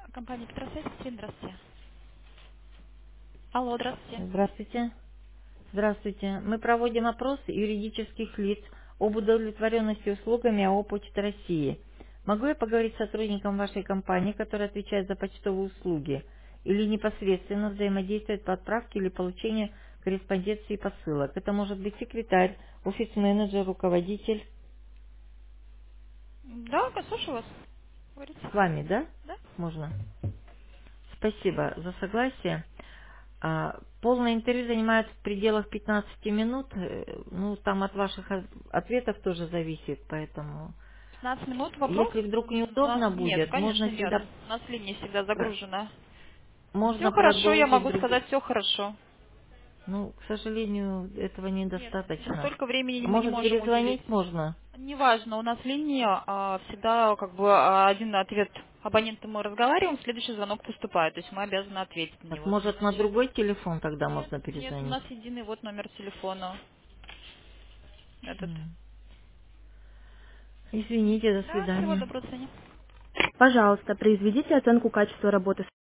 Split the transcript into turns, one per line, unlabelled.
Компания Петросвязь, здравствуйте. Алло, здравствуйте.
Здравствуйте. Здравствуйте. Мы проводим опрос юридических лиц об удовлетворенности услугами АО «Почта России». Могу я поговорить с сотрудником вашей компании, который отвечает за почтовые услуги, или непосредственно взаимодействует по отправке или получению корреспонденции и посылок? Это может быть секретарь, офис-менеджер, руководитель.
Да, слушаю вас. Говорите.
С вами, да?
Да?
Можно? Спасибо за согласие. Полное интервью занимает в пределах 15 минут. Ну, там от ваших ответов тоже зависит, поэтому
15 минут вопрос?
если вдруг
У нас
неудобно
нет,
будет,
конечно
можно
нет.
всегда
У нас линия всегда загружена. Все
можно
хорошо, я
продолжить
могу
другой.
сказать, все хорошо.
Ну, к сожалению, этого
Нет,
недостаточно.
столько времени мы не
Может,
можем уделить.
перезвонить можно?
Неважно, у нас линия всегда как бы один ответ абонента мы разговариваем, следующий звонок поступает, то есть мы обязаны ответить на
Так,
него.
может, на другой телефон тогда
Нет,
можно
нет, у
перезвонить?
нас единый вот номер телефона. Этот.
М. Извините, до
Да, всего
свидания.
доброго, до свидания.
Пожалуйста, произведите оценку качества работы